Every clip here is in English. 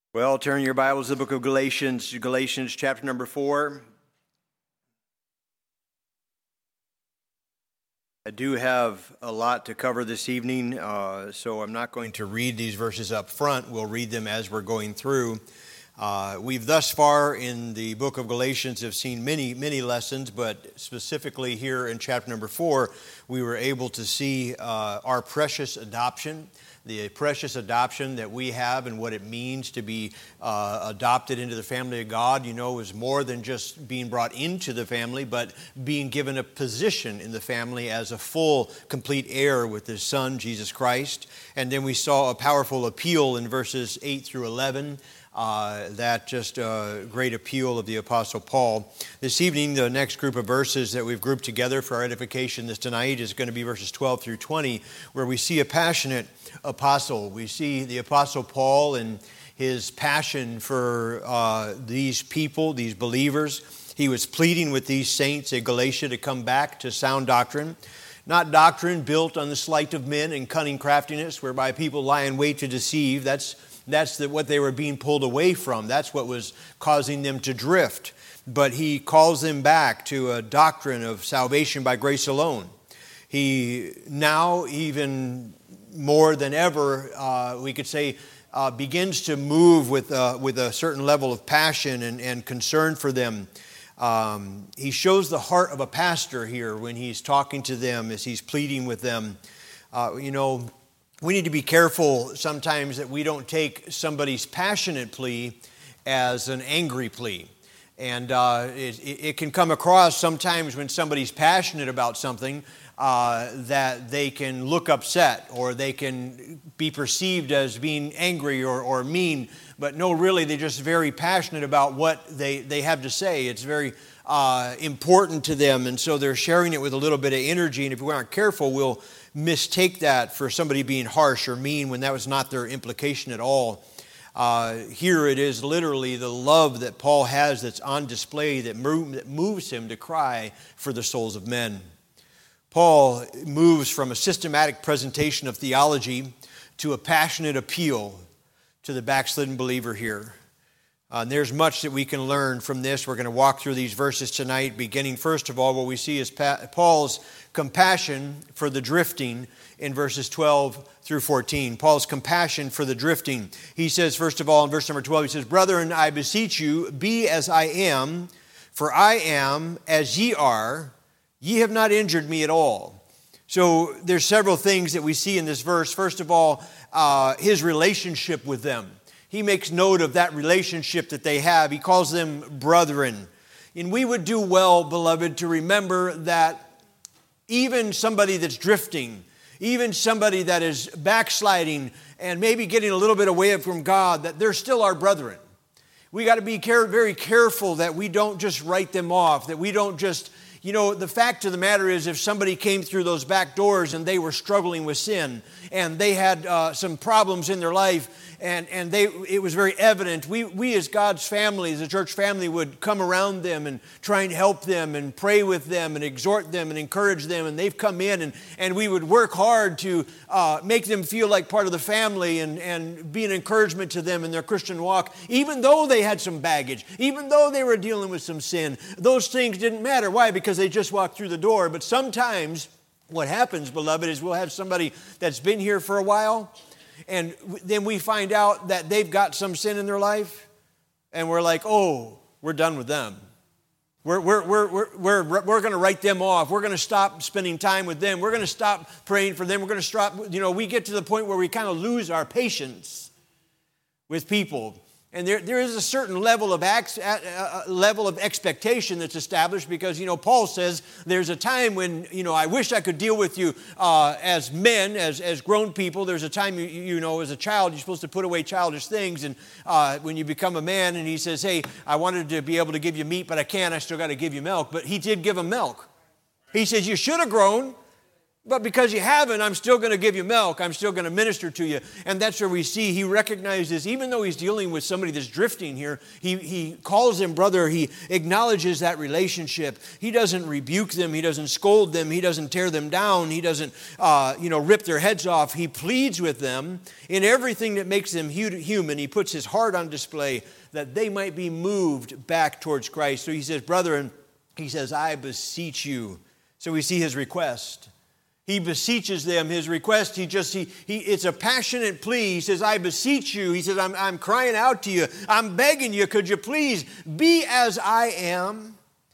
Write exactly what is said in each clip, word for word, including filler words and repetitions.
Well, turn your Bibles to the book of Galatians, Galatians chapter number four. I do have a lot to cover this evening, uh, so I'm not going to read these verses up front. We'll read them as we're going through. Uh, we've thus far in the book of Galatians have seen many, many lessons, but specifically here in chapter number four, we were able to see uh, our precious adoption. The precious adoption that we have and what it means to be uh, adopted into the family of God, you know, is more than just being brought into the family, but being given a position in the family as a full, complete heir with His Son, Jesus Christ. And then we saw a powerful appeal in verses eight through eleven. Uh, that just a uh, great appeal of the Apostle Paul. This evening, the next group of verses that we've grouped together for our edification this tonight is going to be verses twelve through twenty, where we see a passionate apostle. We see the Apostle Paul and his passion for uh, these people, these believers. He was pleading with these saints in Galatia to come back to sound doctrine. Not doctrine built on the sleight of men and cunning craftiness, whereby people lie in wait to deceive. That's That's the, what they were being pulled away from. That's what was causing them to drift. But he calls them back to a doctrine of salvation by grace alone. He now, even more than ever, uh, we could say, uh, begins to move with, uh, with a certain level of passion and, and concern for them. Um, he shows the heart of a pastor here when he's talking to them, as he's pleading with them. Uh, you know, We need to be careful sometimes that we don't take somebody's passionate plea as an angry plea. And uh, it, it can come across sometimes when somebody's passionate about something uh, that they can look upset or they can be perceived as being angry or, or mean. But no, really, they're just very passionate about what they, they have to say. It's very uh, important to them. And so they're sharing it with a little bit of energy. And if we aren't careful, we'll mistake that for somebody being harsh or mean when that was not their implication at all. Uh, here it is literally the love that Paul has that's on display that, move, that moves him to cry for the souls of men. Paul moves from a systematic presentation of theology to a passionate appeal to the backslidden believer here. Uh, and there's much that we can learn from this. We're going to walk through these verses tonight, beginning first of all, what we see is pa- Paul's compassion for the drifting in verses twelve through fourteen. Paul's compassion for the drifting. He says, first of all, in verse number twelve, he says, "Brethren, I beseech you, be as I am, for I am as ye are. Ye have not injured me at all." So there's several things that we see in this verse. First of all, uh, his relationship with them. He makes note of that relationship that they have. He calls them brethren. And we would do well, beloved, to remember that even somebody that's drifting, even somebody that is backsliding and maybe getting a little bit away from God, that they're still our brethren. We got to be care- very careful that we don't just write them off, that we don't just, you know, the fact of the matter is if somebody came through those back doors and they were struggling with sin and they had uh, some problems in their life, And and they it was very evident. We we as God's family, as a church family, would come around them and try and help them and pray with them and exhort them and encourage them. And they've come in and, and we would work hard to uh, make them feel like part of the family and, and be an encouragement to them in their Christian walk. Even though they had some baggage, even though they were dealing with some sin, those things didn't matter. Why? Because they just walked through the door. But sometimes what happens, beloved, is we'll have somebody that's been here for a while, and then we find out that they've got some sin in their life, and we're like, oh, we're done with them. We're, we're, we're, we're, we're, we're going to write them off. We're going to stop spending time with them. We're going to stop praying for them. We're going to stop, you know, we get to the point where we kind of lose our patience with people. And there, there is a certain level of ac- uh, level of expectation that's established because, you know, Paul says there's a time when, you know, I wish I could deal with you uh, as men, as, as grown people. There's a time, you, you know, as a child, you're supposed to put away childish things. And uh, when you become a man, and he says, hey, I wanted to be able to give you meat, but I can't. I still got to give you milk. But he did give him milk. He says, you should have grown. But because you haven't, I'm still going to give you milk. I'm still going to minister to you. And that's where we see he recognizes, even though he's dealing with somebody that's drifting here, he, he calls them brother. He acknowledges that relationship. He doesn't rebuke them. He doesn't scold them. He doesn't tear them down. He doesn't, uh, you know, rip their heads off. He pleads with them in everything that makes them human. He puts his heart on display that they might be moved back towards Christ. So he says, brethren, he says, I beseech you. So we see his request. He beseeches them, his request, he just, he, he, it's a passionate plea. He says, I beseech you. He says, I'm, I'm crying out to you. I'm begging you, could you please be as I am?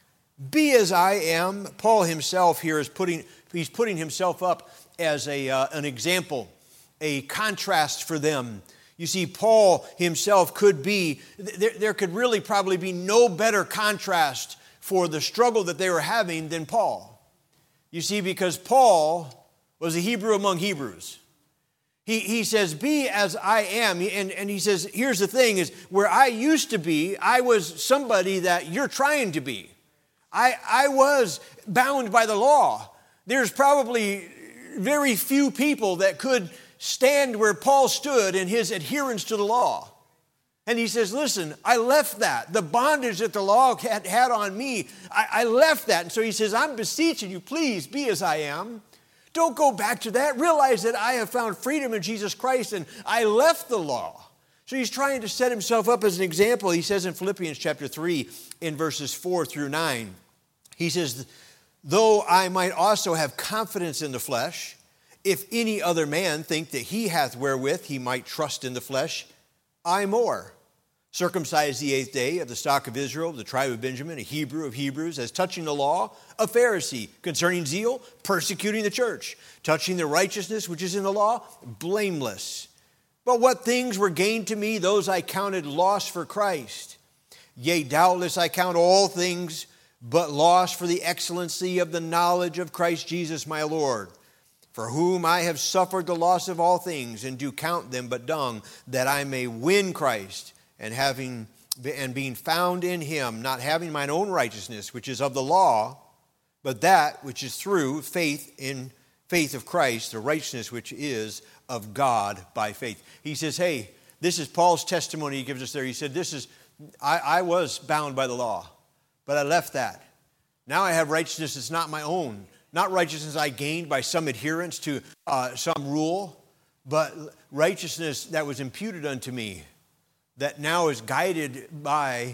Be as I am. Paul himself here is putting, he's putting himself up as a, uh, an example, a contrast for them. You see, Paul himself could be, there, there could really probably be no better contrast for the struggle that they were having than Paul. You see, because Paul was a Hebrew among Hebrews. He, he says, be as I am. And, and he says, here's the thing, is where I used to be, I was somebody that you're trying to be. I, I was bound by the law. There's probably very few people that could stand where Paul stood in his adherence to the law. And he says, listen, I left that. The bondage that the law had, had on me, I, I left that. And so he says, I'm beseeching you, please be as I am. Don't go back to that. Realize that I have found freedom in Jesus Christ and I left the law. So he's trying to set himself up as an example. He says in Philippians chapter three, in verses four through nine, he says, though I might also have confidence in the flesh, if any other man think that he hath wherewith he might trust in the flesh, I more. Circumcised the eighth day, of the stock of Israel, of the tribe of Benjamin, a Hebrew of Hebrews, as touching the law, a Pharisee, concerning zeal, persecuting the church, touching the righteousness which is in the law, blameless. But what things were gained to me, those I counted loss for Christ. Yea, doubtless I count all things but loss for the excellency of the knowledge of Christ Jesus my Lord, for whom I have suffered the loss of all things, and do count them but dung, that I may win Christ, and having and being found in him, not having mine own righteousness, which is of the law, but that which is through faith in faith of Christ, the righteousness which is of God by faith. He says, hey, this is Paul's testimony he gives us there. He said, this is, I, I was bound by the law, but I left that. Now I have righteousness that's not my own. Not righteousness I gained by some adherence to uh, some rule, but righteousness that was imputed unto me, that now is guided by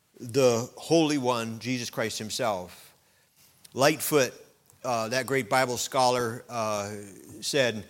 the Holy One, Jesus Christ himself. Lightfoot, uh, that great Bible scholar, uh, said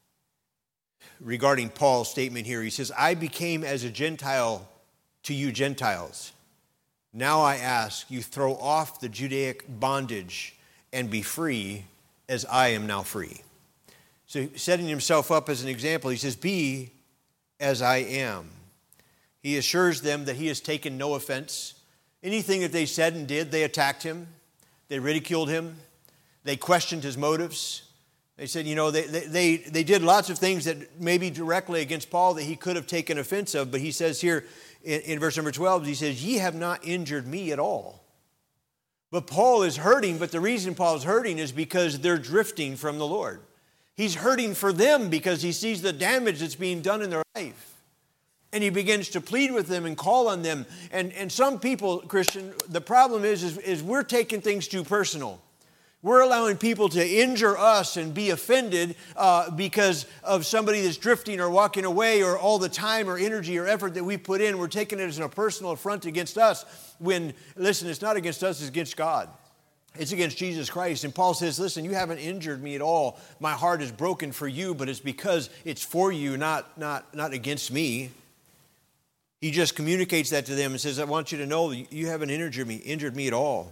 regarding Paul's statement here, he says, I became as a Gentile to you Gentiles. Now I ask you, throw off the Judaic bondage and be free as I am now free. So setting himself up as an example, he says, be as I am. He assures them that he has taken no offense. Anything that they said and did, they attacked him. They ridiculed him. They questioned his motives. They said, you know, they, they, they did lots of things that maybe directly against Paul that he could have taken offense of. But he says here in, in verse number twelve, he says, ye have not injured me at all. But Paul is hurting, but the reason Paul is hurting is because they're drifting from the Lord. He's hurting for them because he sees the damage that's being done in their life. And he begins to plead with them and call on them. And, and some people, Christian, the problem is, is, is we're taking things too personal. We're allowing people to injure us and be offended uh, because of somebody that's drifting or walking away, or all the time or energy or effort that we put in. We're taking it as a personal affront against us when, listen, it's not against us, it's against God. It's against Jesus Christ. And Paul says, listen, you haven't injured me at all. My heart is broken for you, but it's because it's for you, not, not, not against me. He just communicates that to them and says, I want you to know that you haven't injured me, injured me at all.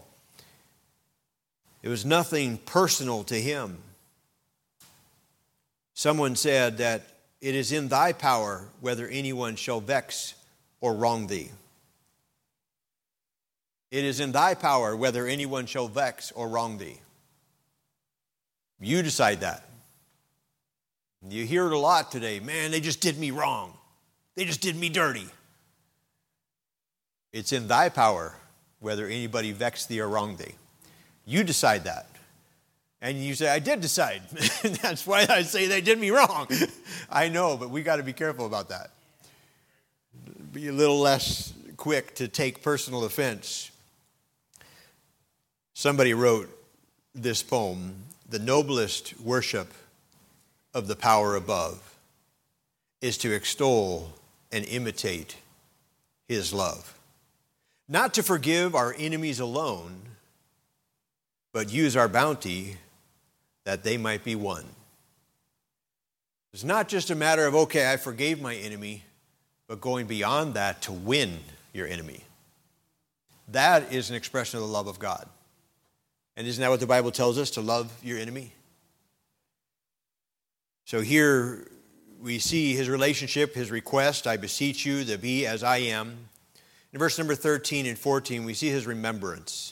It was nothing personal to him. Someone said that it is in thy power whether anyone shall vex or wrong thee. It is in thy power whether anyone shall vex or wrong thee. You decide that. You hear it a lot today. Man, they just did me wrong. They just did me dirty. It's in thy power whether anybody vex thee or wrong thee. You decide that. And you say, I did decide. That's why I say they did me wrong. I know, but we got to be careful about that. Be a little less quick to take personal offense. Somebody wrote this poem, "The noblest worship of the power above is to extol and imitate his love. Not to forgive our enemies alone, but use our bounty that they might be won." It's not just a matter of, okay, I forgave my enemy, but going beyond that to win your enemy. That is an expression of the love of God. And isn't that what the Bible tells us, to love your enemy? So here we see his relationship, his request, "I beseech you to be as I am." In verse number thirteen and fourteen, we see his remembrance.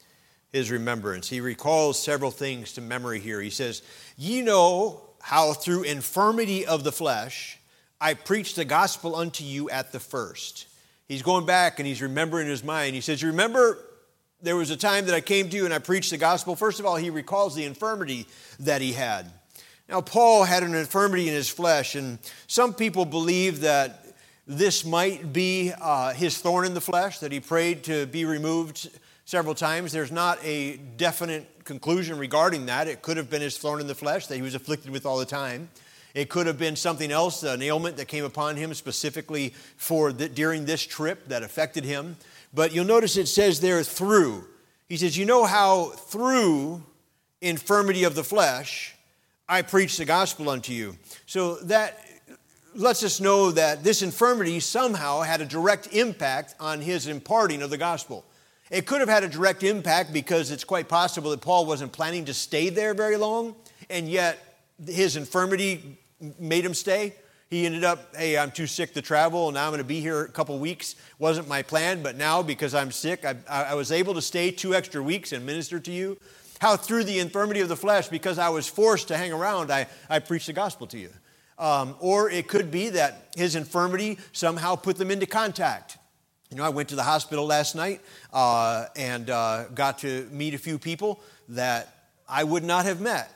His remembrance. He recalls several things to memory here. He says, "Ye know how through infirmity of the flesh I preached the gospel unto you at the first." He's going back and he's remembering in his mind. He says, "You remember there was a time that I came to you and I preached the gospel?" First of all, he recalls the infirmity that he had. Now, Paul had an infirmity in his flesh, and some people believe that this might be uh, his thorn in the flesh, that he prayed to be removed several times. There's not a definite conclusion regarding that. It could have been his thorn in the flesh that he was afflicted with all the time. It could have been something else, an ailment that came upon him specifically for the, during this trip that affected him. But you'll notice it says there, through. He says, "You know how through infirmity of the flesh I preached the gospel unto you." So that lets us know that this infirmity somehow had a direct impact on his imparting of the gospel. It could have had a direct impact because it's quite possible that Paul wasn't planning to stay there very long, and yet his infirmity made him stay. He ended up, hey, I'm too sick to travel, and now I'm going to be here a couple weeks. Wasn't my plan, but now because I'm sick, I, I was able to stay two extra weeks and minister to you. How through the infirmity of the flesh, because I was forced to hang around, I, I preached the gospel to you. Um, or it could be that his infirmity somehow put them into contact. You know, I went to the hospital last night uh, and uh, got to meet a few people that I would not have met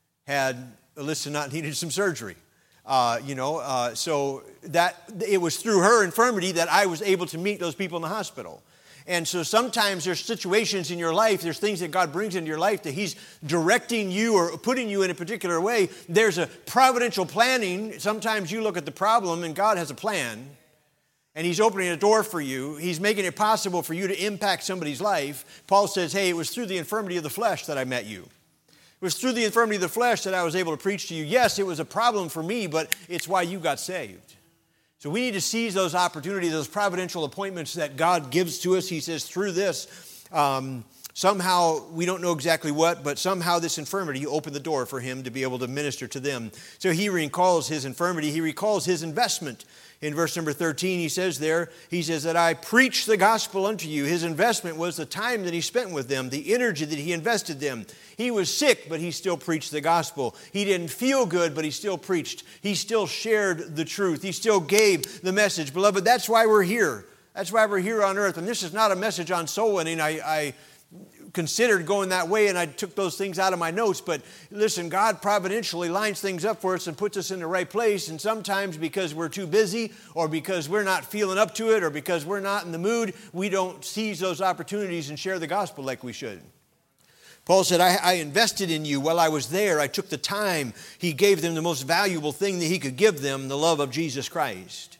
had Alyssa not needed some surgery. Uh, you know, uh, so that it was through her infirmity that I was able to meet those people in the hospital. And so sometimes there's situations in your life, there's things that God brings into your life that he's directing you or putting you in a particular way. There's a providential planning. Sometimes you look at the problem and God has a plan. And he's opening a door for you. He's making it possible for you to impact somebody's life. Paul says, hey, it was through the infirmity of the flesh that I met you. It was through the infirmity of the flesh that I was able to preach to you. Yes, it was a problem for me, but it's why you got saved. So we need to seize those opportunities, those providential appointments that God gives to us. He says through this, um, somehow, we don't know exactly what, but somehow this infirmity opened the door for him to be able to minister to them. So he recalls his infirmity. He recalls his investment. In verse number thirteen, he says there, he says that I preach the gospel unto you. His investment was the time that he spent with them, the energy that he invested them. He was sick, but he still preached the gospel. He didn't feel good, but he still preached. He still shared the truth. He still gave the message. Beloved, that's why we're here. That's why we're here on earth. And this is not a message on soul winning. I, I considered going that way, and I took those things out of my notes. But listen, God providentially lines things up for us and puts us in the right place. And sometimes because we're too busy, or because we're not feeling up to it, or because we're not in the mood, we don't seize those opportunities and share the gospel like we should. Paul said, I, I invested in you while I was there. I took the time. He gave them the most valuable thing that he could give them, the love of Jesus Christ.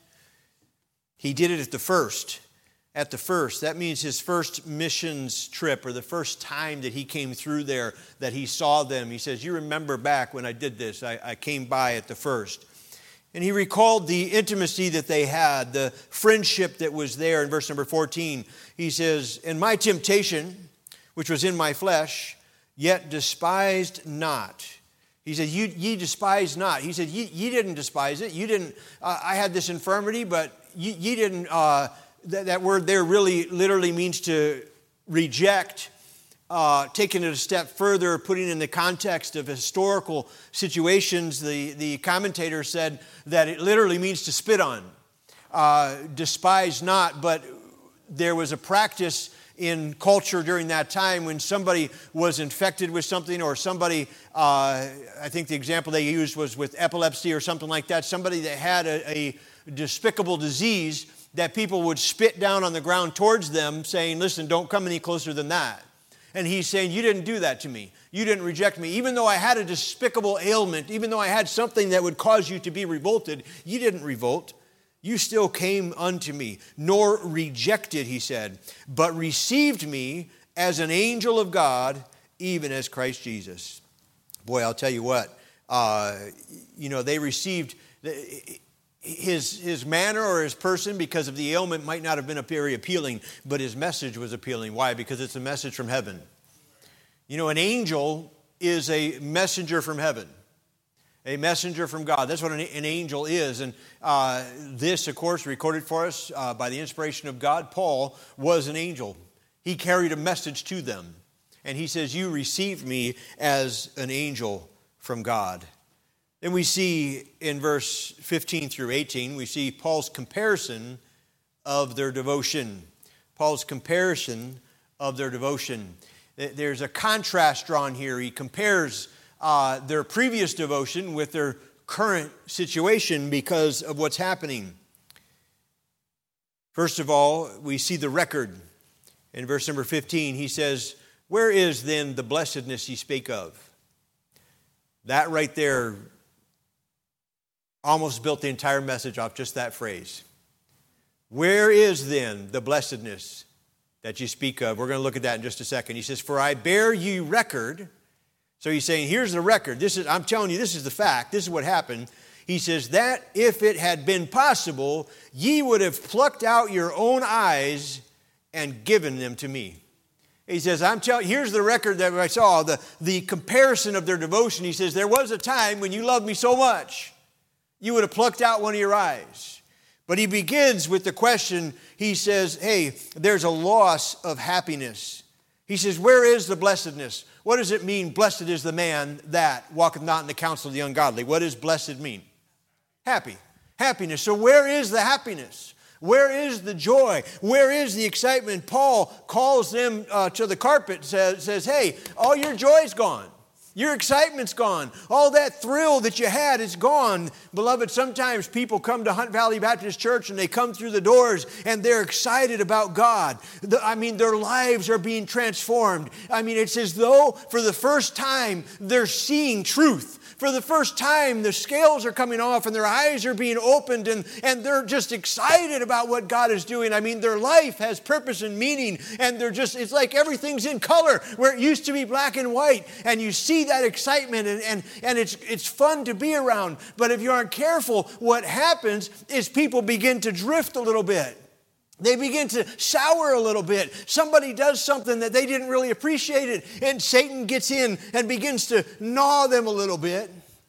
He did it at the first. At the first. That means his first missions trip, or the first time that he came through there, that he saw them. He says, you remember back when I did this, I, I came by at the first. And he recalled the intimacy that they had, the friendship that was there. In verse number fourteen, he says, and my temptation, which was in my flesh, yet despised not. He said, you, ye despise not. He said, ye, ye didn't despise it. You didn't, uh, I had this infirmity, but ye, ye didn't, uh, That, that word there really literally means to reject, uh, taking it a step further, putting in the context of historical situations. The, the commentator said that it literally means to spit on. Uh, despise not, but there was a practice in culture during that time when somebody was infected with something, or somebody, uh, I think the example they used was with epilepsy or something like that, somebody that had a, a despicable disease, that people would spit down on the ground towards them saying, listen, don't come any closer than that. And he's saying, you didn't do that to me. You didn't reject me. Even though I had a despicable ailment, even though I had something that would cause you to be revolted, you didn't revolt. You still came unto me, nor rejected, he said, but received me as an angel of God, even as Christ Jesus. Boy, I'll tell you what, uh, you know, they received his, his manner or his person because of the ailment might not have been very appealing, but his message was appealing. Why? Because it's a message from heaven. You know, an angel is a messenger from heaven. A messenger from God. That's what an, an angel is. And uh, this, of course, recorded for us uh, by the inspiration of God. Paul was an angel. He carried a message to them. And he says, you received me as an angel from God. Then we see in verse fifteen through eighteen, we see Paul's comparison of their devotion. Paul's comparison of their devotion. There's a contrast drawn here. He compares Uh, their previous devotion with their current situation because of what's happening. First of all, we see the record. In verse number fifteen, he says, where is then the blessedness ye spake of? That right there almost built the entire message off just that phrase. Where is then the blessedness that you speak of? We're going to look at that in just a second. He says, for I bear you record. So he's saying, here's the record. This is, I'm telling you, this is the fact. This is what happened. He says, that if it had been possible, ye would have plucked out your own eyes and given them to me. He says, I'm telling you, here's the record that I saw, the, the comparison of their devotion. He says, there was a time when you loved me so much, you would have plucked out one of your eyes. But he begins with the question, he says, hey, there's a loss of happiness. He says, where is the blessedness? What does it mean, blessed is the man that walketh not in the counsel of the ungodly? What does blessed mean? Happy. Happiness. So where is the happiness? Where is the joy? Where is the excitement? Paul calls them uh, to the carpet, says, says, hey, all your joy's gone. Your excitement's gone. All that thrill that you had is gone. Beloved, sometimes people come to Hunt Valley Baptist Church and they come through the doors and they're excited about God. The, I mean, their lives are being transformed. I mean, it's as though for the first time they're seeing truth. For the first time, the scales are coming off and their eyes are being opened and, and they're just excited about what God is doing. I mean, their life has purpose and meaning and they're just, it's like everything's in color where it used to be black and white. And you see that excitement and, and, and it's, it's fun to be around. But if you aren't careful, what happens is people begin to drift a little bit. They begin to sour a little bit. Somebody does something that they didn't really appreciate it, and Satan gets in and begins to gnaw them a little bit.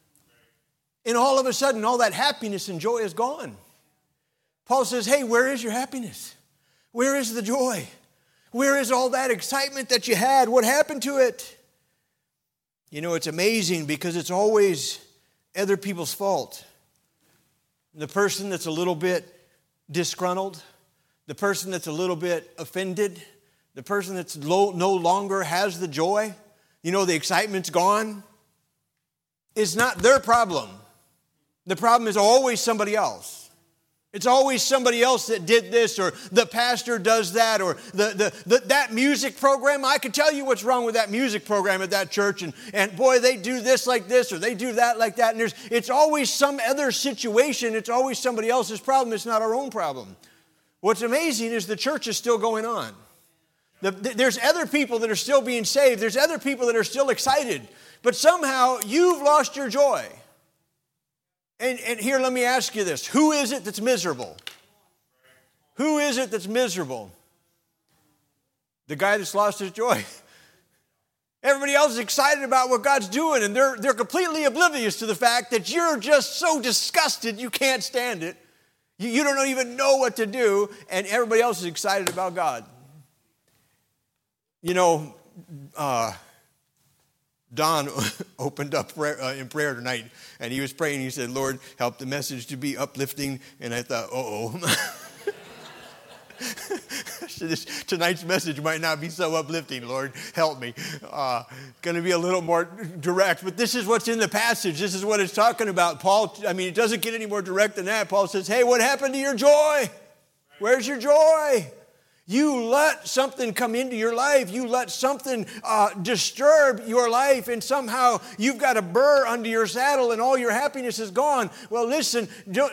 And all of a sudden, all that happiness and joy is gone. Paul says, hey, where is your happiness? Where is the joy? Where is all that excitement that you had? What happened to it? You know, it's amazing because it's always other people's fault. The person that's a little bit disgruntled, the person that's a little bit offended, the person that's low, no longer has the joy, you know, the excitement's gone, it's not their problem. The problem is always somebody else. It's always somebody else that did this, or the pastor does that, or the, the, the that music program. I can tell you what's wrong with that music program at that church, and, and boy, they do this like this, or they do that like that, and there's it's always some other situation. It's always somebody else's problem. It's not our own problem. What's amazing is the church is still going on. The, the, there's other people that are still being saved. There's other people that are still excited. But somehow you've lost your joy. And, and here, let me ask you this. Who is it that's miserable? Who is it that's miserable? The guy that's lost his joy. Everybody else is excited about what God's doing, and they're, they're completely oblivious to the fact that you're just so disgusted you can't stand it. You, you don't even know what to do, and everybody else is excited about God. You know, uh, Don opened up prayer, uh, in prayer tonight, and he was praying. He said, Lord, help the message to be uplifting. And I thought, uh-oh. this, this tonight's message might not be so uplifting. Lord, help me. Uh, going to be a little more direct, but this is what's in the passage. This is what it's talking about. Paul, I mean, it doesn't get any more direct than that. Paul says, hey, what happened to your joy? Where's your joy? You let something come into your life. You let something uh, disturb your life, and somehow you've got a burr under your saddle and all your happiness is gone. Well, listen, don't,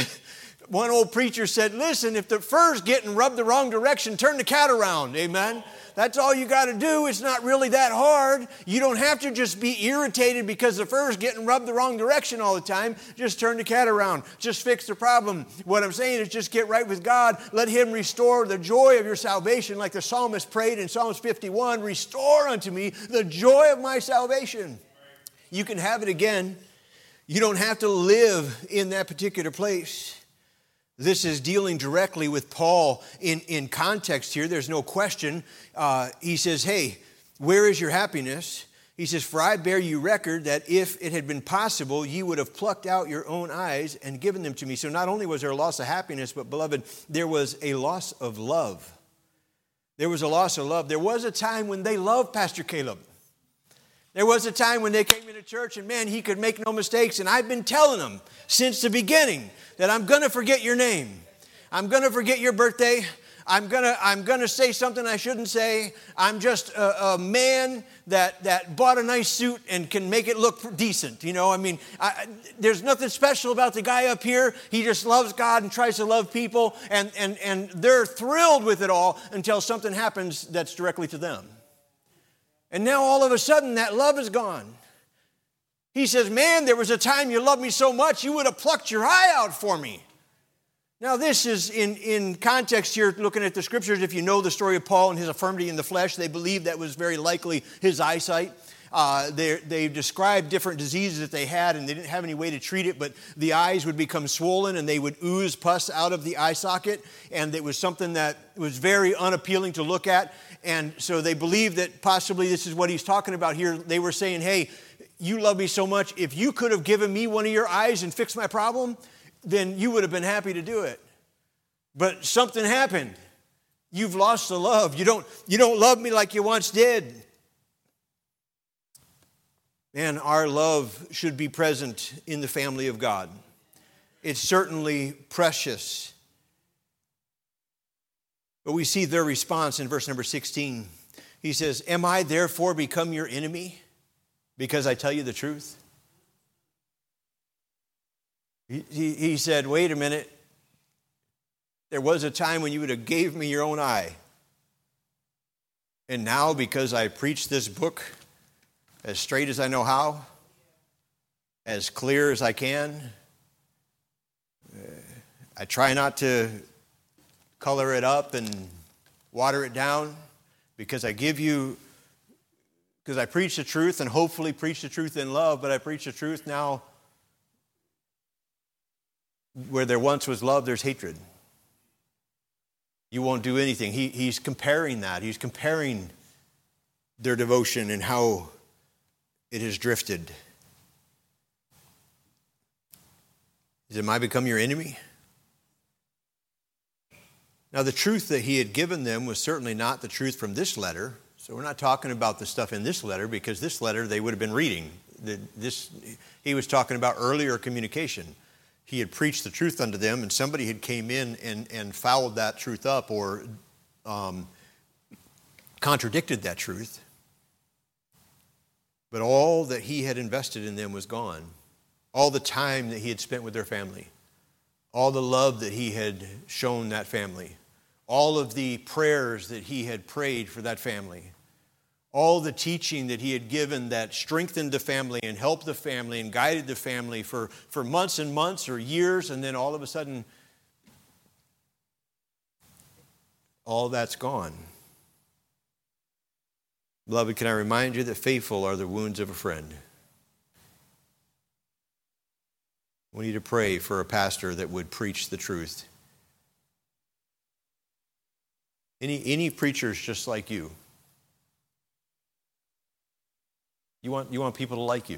one old preacher said, listen, if the fur's getting rubbed the wrong direction, turn the cat around. Amen? That's all you got to do. It's not really that hard. You don't have to just be irritated because the fur's getting rubbed the wrong direction all the time. Just turn the cat around. Just fix the problem. What I'm saying is just get right with God. Let Him restore the joy of your salvation, like the psalmist prayed in Psalms fifty-one, restore unto me the joy of my salvation. You can have it again. You don't have to live in that particular place. This is dealing directly with Paul in, in context here. There's no question. Uh, he says, hey, where is your happiness? He says, for I bear you record that if it had been possible, you would have plucked out your own eyes and given them to me. So not only was there a loss of happiness, but beloved, there was a loss of love. There was a loss of love. There was a time when they loved Pastor Caleb. There was a time when they came into church and, man, he could make no mistakes. And I've been telling them since the beginning that I'm going to forget your name. I'm going to forget your birthday. I'm going to I'm going to say something I shouldn't say. I'm just a, a man that, that bought a nice suit and can make it look decent. You know, I mean, I, there's nothing special about the guy up here. He just loves God and tries to love people. And, and, and they're thrilled with it all until something happens that's directly to them. And now all of a sudden that love is gone. He says, man, there was a time you loved me so much you would have plucked your eye out for me. Now this is in, in context here, looking at the scriptures. If you know the story of Paul and his infirmity in the flesh, they believe that was very likely his eyesight. Uh, they, they described different diseases that they had, and they didn't have any way to treat it, but the eyes would become swollen and they would ooze pus out of the eye socket, and it was something that was very unappealing to look at. And so they believed that possibly this is what he's talking about here. They were saying, hey, you love me so much. If you could have given me one of your eyes and fixed my problem, then you would have been happy to do it. But something happened. You've lost the love. You don't, you don't love me like you once did. Man, our love should be present in the family of God. It's certainly precious. But we see their response in verse number sixteen. He says, am I therefore become your enemy because I tell you the truth? He, he, he said, wait a minute. There was a time when you would have gave me your own eye. And now because I preach this book as straight as I know how, as clear as I can, uh, I try not to color it up and water it down because I give you, because I preach the truth and hopefully preach the truth in love, but I preach the truth now. Where there once was love, there's hatred. You won't do anything. He, he's comparing that. He's comparing their devotion and how it has drifted. He said, am I become your enemy? Now, the truth that he had given them was certainly not the truth from this letter. So we're not talking about the stuff in this letter, because this letter they would have been reading. This, he was talking about earlier communication. He had preached the truth unto them, and somebody had came in and, and fouled that truth up or um, contradicted that truth. But all that he had invested in them was gone. All the time that he had spent with their family. All the love that he had shown that family. All of the prayers that he had prayed for that family. All the teaching that he had given that strengthened the family and helped the family and guided the family for, for months and months or years, and then all of a sudden, all that's gone. Beloved, can I remind you that faithful are the wounds of a friend? We need to pray for a pastor that would preach the truth. Any, any preachers just like you. You want, you want people to like you.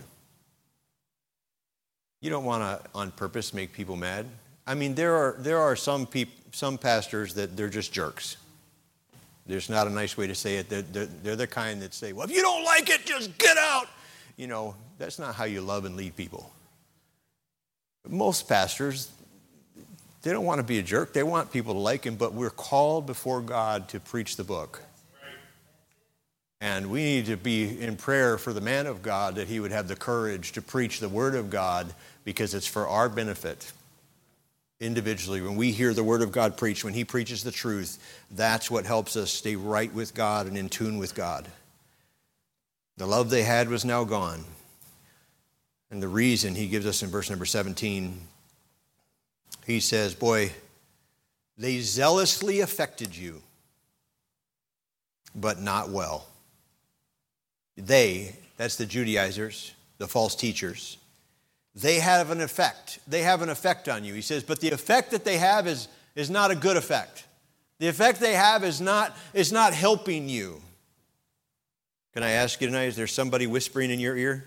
You don't want to, on purpose, make people mad. I mean, there are, there are some peop, some pastors that they're just jerks. There's not a nice way to say it. They're, they're, they're the kind that say, well, if you don't like it, just get out. You know, that's not how you love and lead people. Most pastors, they don't want to be a jerk. They want people to like him, but we're called before God to preach the book. And we need to be in prayer for the man of God that he would have the courage to preach the word of God, because it's for our benefit individually. When we hear the word of God preached, when he preaches the truth, that's what helps us stay right with God and in tune with God. The love they had was now gone. And the reason he gives us in verse number seventeen, he says, boy, they zealously affected you, but not well. They, that's the Judaizers, the false teachers, they have an effect. They have an effect on you. He says, but the effect that they have is, is not a good effect. The effect they have is not, is not helping you. Can I ask you tonight, is there somebody whispering in your ear?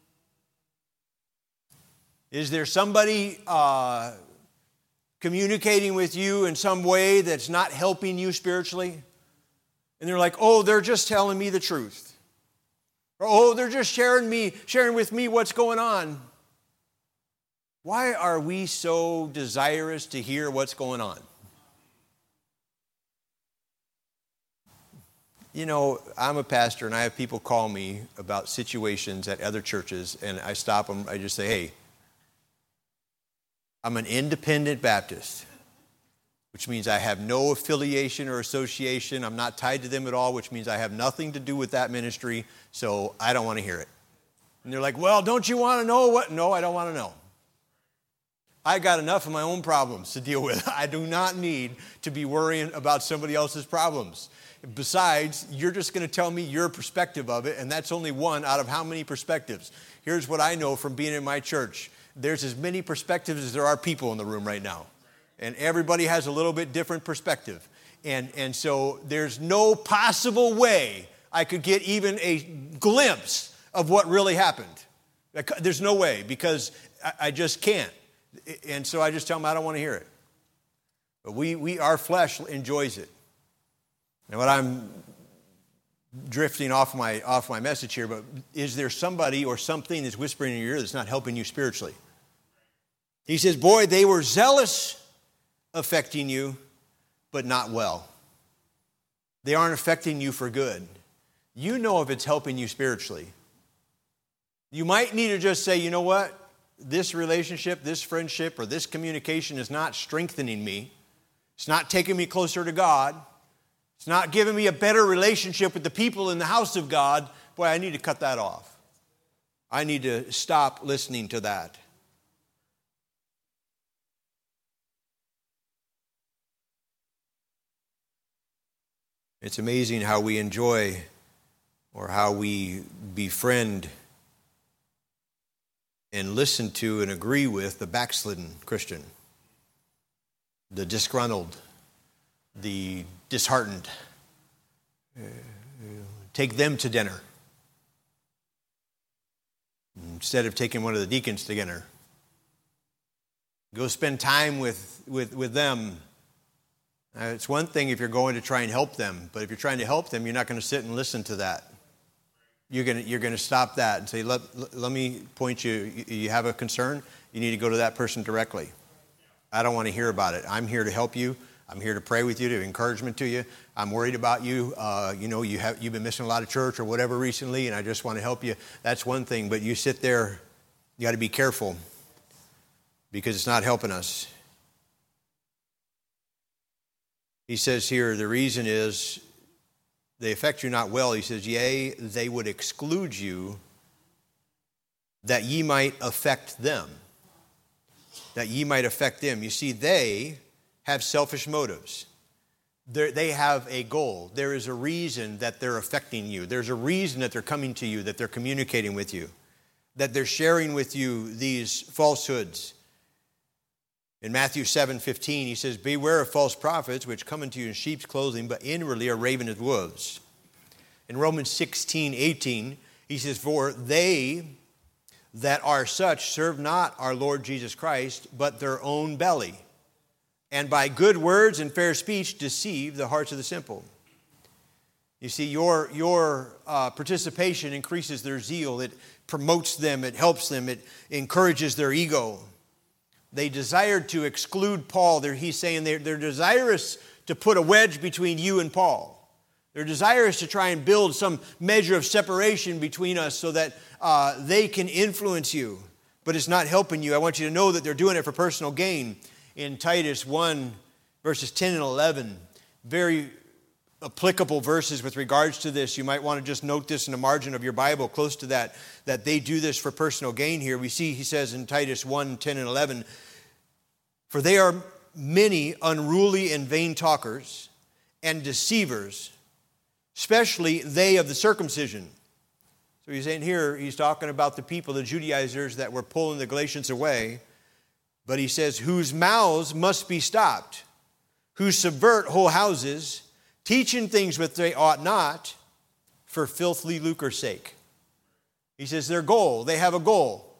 Is there somebody uh, communicating with you in some way that's not helping you spiritually? And they're like, oh, they're just telling me the truth. Or, oh, they're just sharing me, sharing with me what's going on. Why are we so desirous to hear what's going on? You know, I'm a pastor and I have people call me about situations at other churches, and I stop them. I just say, hey, I'm an independent Baptist, which means I have no affiliation or association. I'm not tied to them at all, which means I have nothing to do with that ministry, so I don't want to hear it. And they're like, well, don't you want to know what? No, I don't want to know. I got enough of my own problems to deal with. I do not need to be worrying about somebody else's problems. Besides, you're just going to tell me your perspective of it, and that's only one out of how many perspectives? Here's what I know from being in my church. There's as many perspectives as there are people in the room right now. And everybody has a little bit different perspective. And, and so there's no possible way I could get even a glimpse of what really happened. There's no way, because I, I just can't. And so I just tell them I don't want to hear it. But we, we our flesh enjoys it. And what I'm drifting off my off my message here, but is there somebody or something that's whispering in your ear that's not helping you spiritually? He says, boy, they were zealous affecting you, but not well. They aren't affecting you for good. You know if it's helping you spiritually. You might need to just say, you know what? This relationship, this friendship, or this communication is not strengthening me. It's not taking me closer to God. It's not giving me a better relationship with the people in the house of God. Boy, I need to cut that off. I need to stop listening to that. It's amazing how we enjoy or how we befriend and listen to and agree with the backslidden Christian, the disgruntled, the disheartened. Take them to dinner instead of taking one of the deacons to dinner. Go spend time with, with, with them. Uh, it's one thing if you're going to try and help them, but if you're trying to help them, you're not going to sit and listen to that. You're going to, you're going to stop that and say, let, let me point you, you have a concern, you need to go to that person directly. I don't want to hear about it. I'm here to help you. I'm here to pray with you, to encouragement to you. I'm worried about you. Uh, you know, you have, you've been missing a lot of church or whatever recently, and I just want to help you. That's one thing, but you sit there, you got to be careful because it's not helping us. He says here, the reason is they affect you not well. He says, yea, they would exclude you that ye might affect them. That ye might affect them. You see, they have selfish motives. They're, they have a goal. There is a reason that they're affecting you. There's a reason that they're coming to you, that they're communicating with you, that they're sharing with you these falsehoods. In Matthew seven fifteen, he says, beware of false prophets, which come unto you in sheep's clothing, but inwardly are ravening wolves. In Romans sixteen eighteen, he says, for they that are such serve not our Lord Jesus Christ, but their own belly, and by good words and fair speech deceive the hearts of the simple. You see, your, your uh, participation increases their zeal. It promotes them. It helps them. It encourages their ego. They desired to exclude Paul. They're, he's saying they're, they're desirous to put a wedge between you and Paul. Their desire is to try and build some measure of separation between us so that uh, they can influence you. But it's not helping you. I want you to know that they're doing it for personal gain. In Titus one, verses ten and eleven, very applicable verses with regards to this. You might want to just note this in the margin of your Bible, close to that, that they do this for personal gain here. We see, he says in Titus one, ten and eleven, for they are many unruly and vain talkers and deceivers, especially they of the circumcision. So he's saying here, he's talking about the people, the Judaizers that were pulling the Galatians away. But he says, whose mouths must be stopped, who subvert whole houses, teaching things which they ought not, for filthy lucre's sake. He says their goal, they have a goal.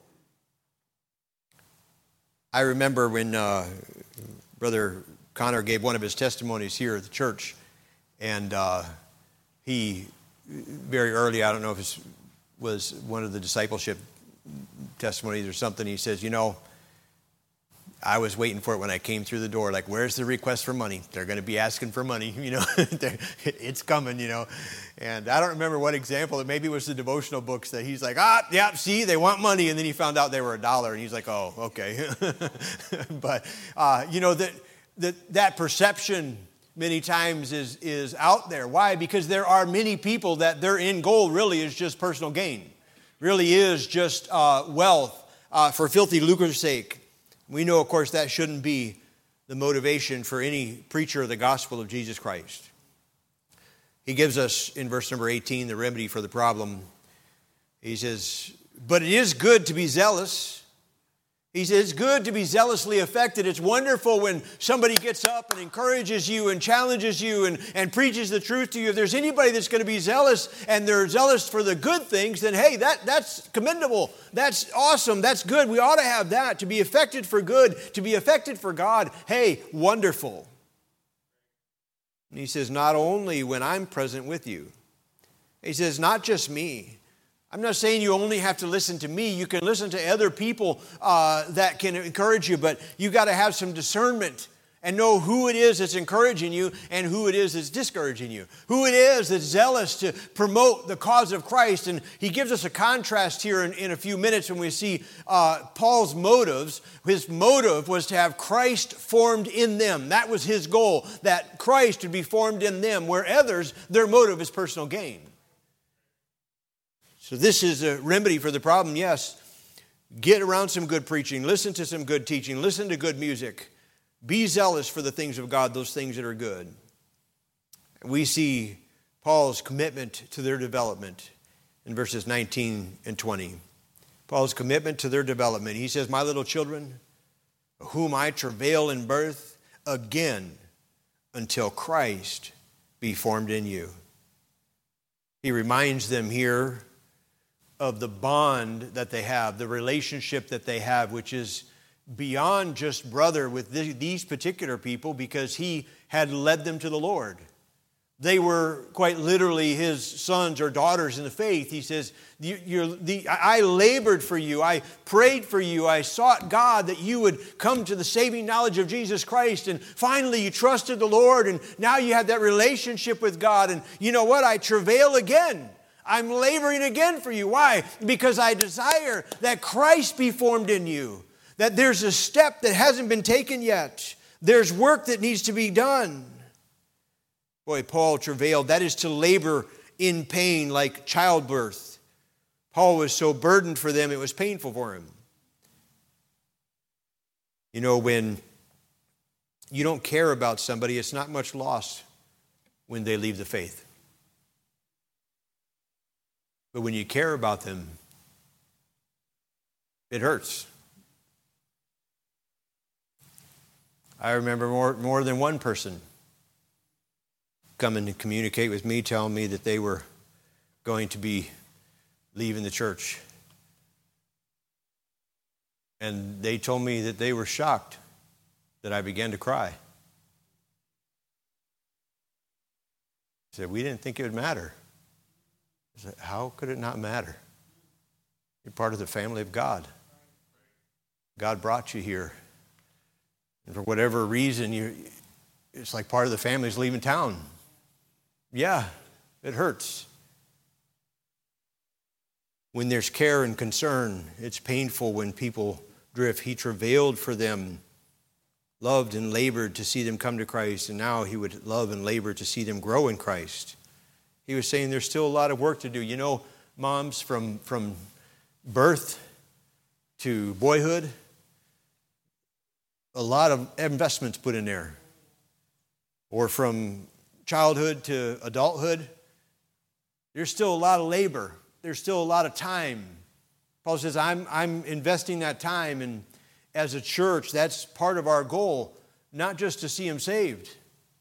I remember when uh, Brother Connor gave one of his testimonies here at the church, and uh, he, very early, I don't know if it was one of the discipleship testimonies or something, he says, you know, I was waiting for it when I came through the door, like, where's the request for money? They're going to be asking for money, you know. It's coming, you know. And I don't remember what example. Maybe it was the devotional books that he's like, ah, yeah, see, they want money. And then he found out they were a dollar, and he's like, oh, okay. But, uh, you know, that, that that perception many times is, is out there. Why? Because there are many people that their end goal really is just personal gain, really is just uh, wealth uh, for filthy lucre's sake. We know, of course, that shouldn't be the motivation for any preacher of the gospel of Jesus Christ. He gives us, in verse number eighteen, the remedy for the problem. He says, but it is good to be zealous. He says, it's good to be zealously affected. It's wonderful when somebody gets up and encourages you and challenges you and, and preaches the truth to you. If there's anybody that's going to be zealous and they're zealous for the good things, then hey, that, that's commendable. That's awesome. That's good. We ought to have that. To be affected for good, to be affected for God. Hey, wonderful. And he says, not only when I'm present with you. He says, not just me. I'm not saying you only have to listen to me. You can listen to other people uh, that can encourage you, but you got to have some discernment and know who it is that's encouraging you and who it is that's discouraging you. Who it is that's zealous to promote the cause of Christ. And he gives us a contrast here in, in a few minutes when we see uh, Paul's motives. His motive was to have Christ formed in them. That was his goal, that Christ would be formed in them, where others, their motive is personal gain. So this is a remedy for the problem, yes. Get around some good preaching. Listen to some good teaching. Listen to good music. Be zealous for the things of God, those things that are good. We see Paul's commitment to their development in verses nineteen and twenty. Paul's commitment to their development. He says, my little children, whom I travail in birth, again until Christ be formed in you. He reminds them here of the bond that they have, the relationship that they have, which is beyond just brother with these particular people, because he had led them to the Lord. They were quite literally his sons or daughters in the faith. He says, you're the, I labored for you. I prayed for you. I sought God that you would come to the saving knowledge of Jesus Christ. And finally you trusted the Lord. And now you have that relationship with God. And you know what? I travail again. I'm laboring again for you. Why? Because I desire that Christ be formed in you. That there's a step that hasn't been taken yet. There's work that needs to be done. Boy, Paul travailed. That is to labor in pain like childbirth. Paul was so burdened for them, it was painful for him. You know, when you don't care about somebody, it's not much loss when they leave the faith. But when you care about them, it hurts. I remember more, more than one person coming to communicate with me, telling me that they were going to be leaving the church. And they told me that they were shocked that I began to cry. He said, we didn't think it would matter. I said, how could it not matter? You're part of the family of God. God brought you here. And for whatever reason, you, it's like part of the family's leaving town. Yeah, it hurts. When there's care and concern, it's painful when people drift. He travailed for them, loved and labored to see them come to Christ, and now he would love and labor to see them grow in Christ. He was saying there's still a lot of work to do. You know, moms, from, from birth to boyhood, a lot of investments put in there. Or from childhood to adulthood, there's still a lot of labor. There's still a lot of time. Paul says, I'm, I'm investing that time, and as a church, that's part of our goal, not just to see them saved.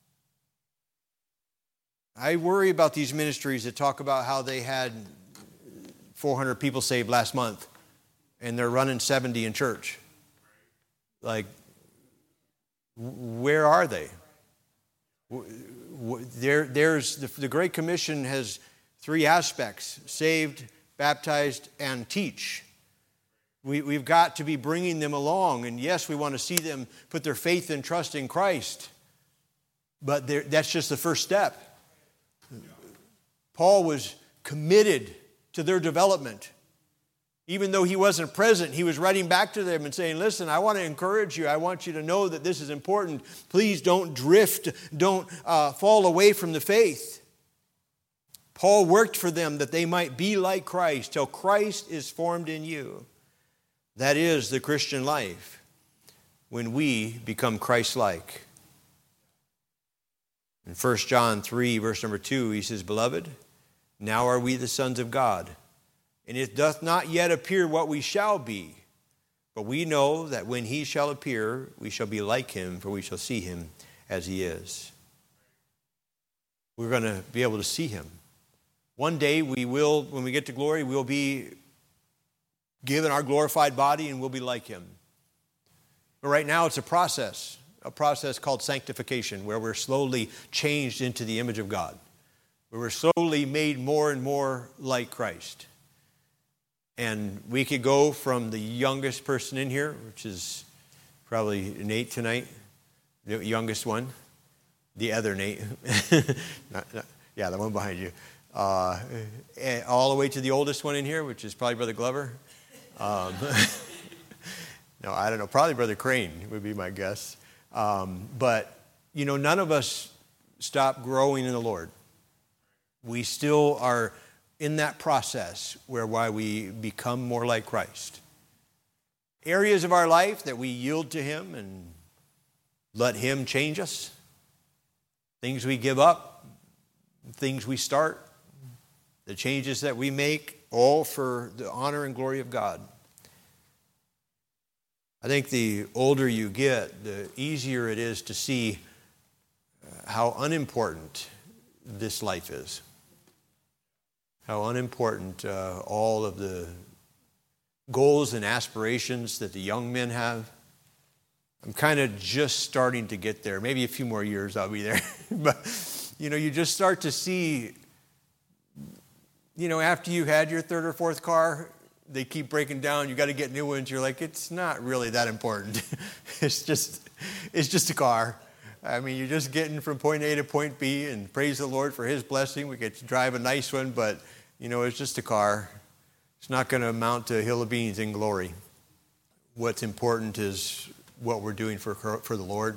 I worry about these ministries that talk about how they had four hundred people saved last month, and they're running seventy in church. Like, where are they? There, there's the, the Great Commission has three aspects: saved, baptized, and teach. We, we've got to be bringing them along. And yes, we want to see them put their faith and trust in Christ. But that's just the first step. Paul was committed to their development. Even though he wasn't present, he was writing back to them and saying, listen, I want to encourage you. I want you to know that this is important. Please don't drift. Don't uh, fall away from the faith. Paul worked for them that they might be like Christ till Christ is formed in you. That is the Christian life, when we become Christ-like. In First John three, verse number two, he says, Beloved, now are we the sons of God, and it doth not yet appear what we shall be. But we know that when he shall appear, we shall be like him, for we shall see him as he is. We're going to be able to see him. One day we will, when we get to glory, we'll be given our glorified body and we'll be like him. But right now it's a process, a process called sanctification, where we're slowly changed into the image of God, where we're slowly made more and more like Christ. And we could go from the youngest person in here, which is probably Nate tonight, the youngest one, the other Nate, not, not, yeah, the one behind you, uh, all the way to the oldest one in here, which is probably Brother Glover. Um, no, I don't know. Probably Brother Crane would be my guess. Um, but, you know, none of us stop growing in the Lord. We still are in that process where why we become more like Christ. Areas of our life that we yield to him and let him change us. Things we give up, things we start, the changes that we make, all for the honor and glory of God. I think the older you get, the easier it is to see how unimportant this life is. How unimportant uh, all of the goals and aspirations that the young men have. I'm kind of just starting to get there. Maybe a few more years I'll be there. But, you know, you just start to see, you know, after you had your third or fourth car, they keep breaking down. You got to get new ones. You're like, it's not really that important. It's just, it's just a car. I mean, you're just getting from point A to point B, and praise the Lord for his blessing. We get to drive a nice one, but, you know, it's just a car. It's not going to amount to a hill of beans in glory. What's important is what we're doing for, for the Lord.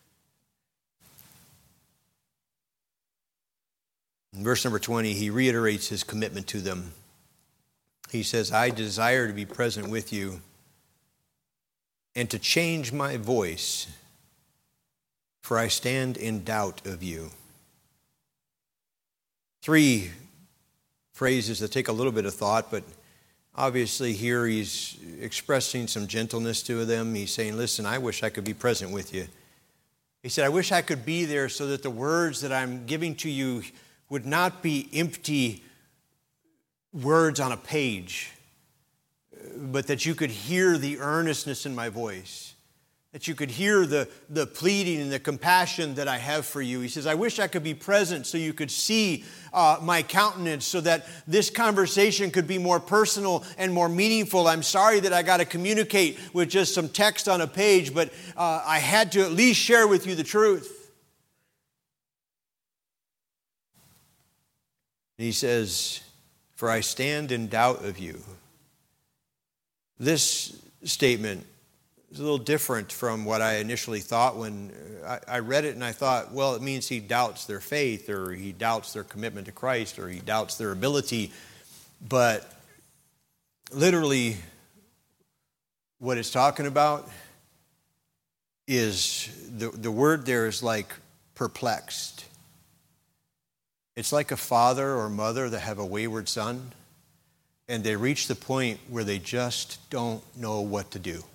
In verse number twenty, he reiterates his commitment to them. He says, I desire to be present with you and to change my voice, for I stand in doubt of you. Three phrases that take a little bit of thought, but obviously here he's expressing some gentleness to them. He's saying, listen, I wish I could be present with you. He said, I wish I could be there so that the words that I'm giving to you would not be empty words on a page, but that you could hear the earnestness in my voice, that you could hear the, the pleading and the compassion that I have for you. He says, I wish I could be present so you could see uh, my countenance, so that this conversation could be more personal and more meaningful. I'm sorry that I got to communicate with just some text on a page, but uh, I had to at least share with you the truth. And he says, for I stand in doubt of you. This statement is a little different from what I initially thought when I, I read it, and I thought, well, it means he doubts their faith, or he doubts their commitment to Christ, or he doubts their ability. But literally, what it's talking about is, the, the word there is like perplexed. It's like a father or mother that have a wayward son, and they reach the point where they just don't know what to do.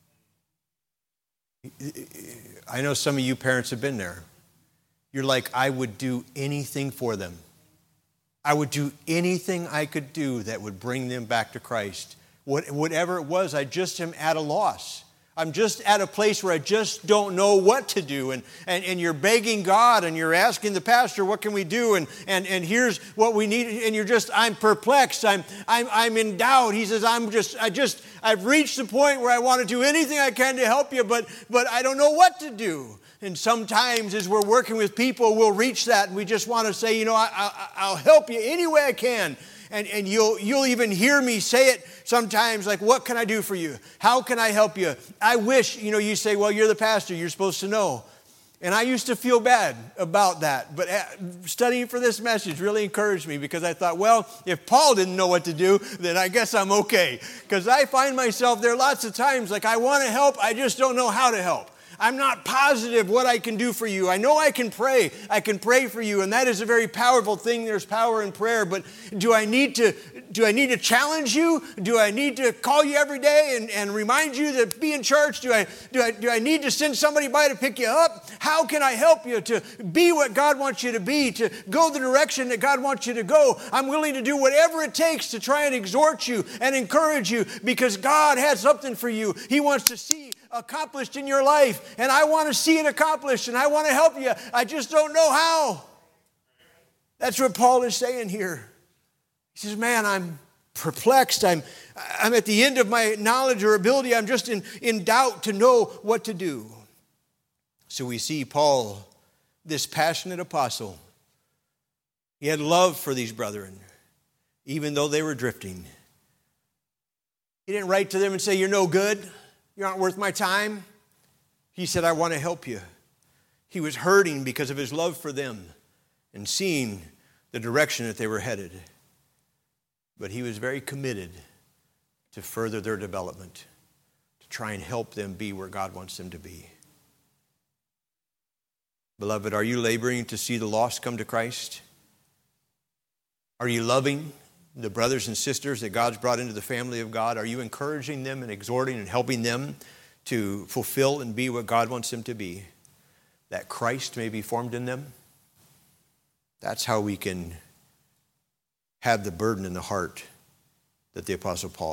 I know some of you parents have been there. You're like, I would do anything for them. I would do anything I could do that would bring them back to Christ. What, whatever it was, I just am at a loss. I'm just at a place where I just don't know what to do. And, and, and you're begging God, and you're asking the pastor, what can we do? And, and, and here's what we need. And you're just, I'm perplexed. I'm, I'm, I'm in doubt. He says, I'm just, I just, I've reached the point where I want to do anything I can to help you, but, but I don't know what to do. And sometimes as we're working with people, we'll reach that, and we just want to say, you know, I, I, I'll help you any way I can. And, and you'll, you'll even hear me say it sometimes, like, what can I do for you? How can I help you? I wish, you know, you say, well, you're the pastor, you're supposed to know. And I used to feel bad about that. But studying for this message really encouraged me, because I thought, well, if Paul didn't know what to do, then I guess I'm okay. Because I find myself there lots of times, like, I want to help, I just don't know how to help. I'm not positive what I can do for you. I know I can pray. I can pray for you, and that is a very powerful thing. There's power in prayer, but do I need to do I need to challenge you? Do I need to call you every day and, and remind you to be in church? Do I, do I do I need to send somebody by to pick you up? How can I help you to be what God wants you to be, to go the direction that God wants you to go? I'm willing to do whatever it takes to try and exhort you and encourage you, because God has something for you. He wants to see accomplished in your life, and I want to see it accomplished, and I want to help you. I just don't know how. That's what Paul is saying here. He says, man, I'm perplexed. I'm, I'm at the end of my knowledge or ability. I'm just in, in doubt to know what to do. So we see Paul, this passionate apostle, he had love for these brethren, even though they were drifting. He didn't write to them and say, you're no good. You aren't worth my time. He said, I want to help you. He was hurting because of his love for them and seeing the direction that they were headed. But he was very committed to further their development, to try and help them be where God wants them to be. Beloved, are you laboring to see the lost come to Christ? Are you loving the brothers and sisters that God's brought into the family of God? Are you encouraging them and exhorting and helping them to fulfill and be what God wants them to be, that Christ may be formed in them? That's how we can have the burden in the heart that the Apostle Paul